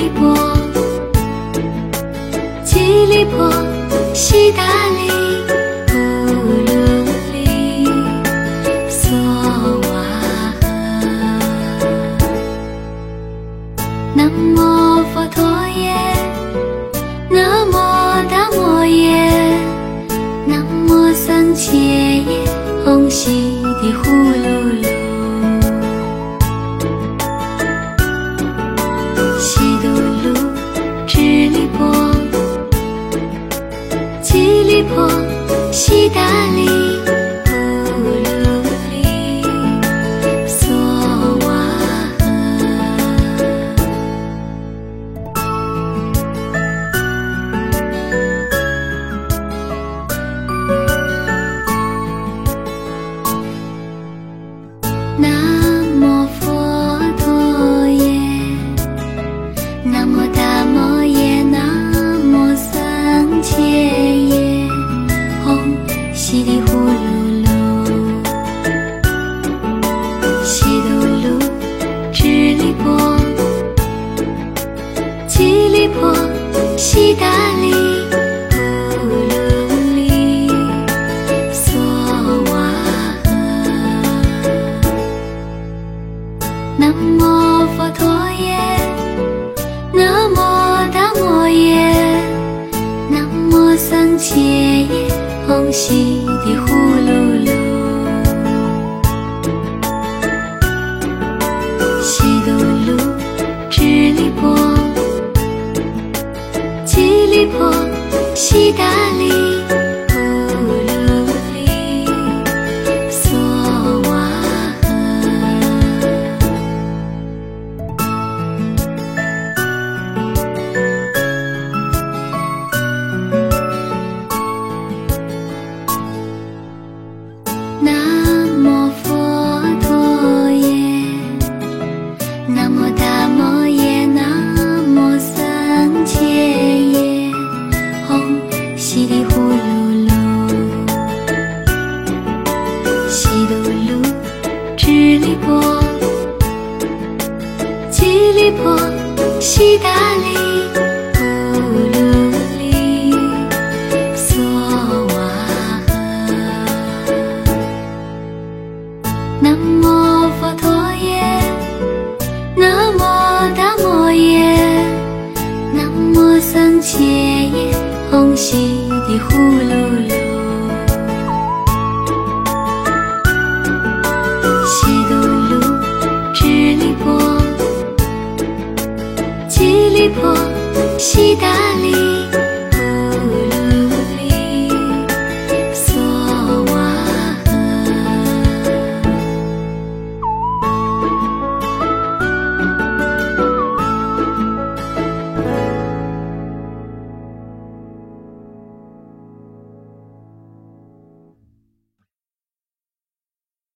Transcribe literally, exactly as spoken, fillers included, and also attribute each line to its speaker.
Speaker 1: 利波，吉利波，悉达利，布鲁利，娑瓦诃。南无佛陀耶，南无达摩耶，南无僧伽耶，吽悉地呼噜噜。悉度噜，智利波，吉利波，悉达利，布鲁利，娑瓦诃。南无佛陀耶，南无达摩耶，南无僧伽耶，吽悉地呼噜噜。悉度噜，智利波，吉利波，悉达利，布鲁利，娑瓦诃。南无佛陀耶，南无达摩耶，南无僧伽耶，吽悉地呼噜噜。悉度噜，智利波，吉利波，悉达利，布鲁利，娑瓦诃。南无佛陀耶，南无达摩耶，南无僧伽耶，吽悉地呼噜噜。悉度噜，智利波，吉利波，悉达利，布鲁利，娑瓦诃。南无佛陀耶，南无达摩耶，南无僧伽耶，吽悉地呼噜噜。悉度噜，智利波，吉利波，悉达利。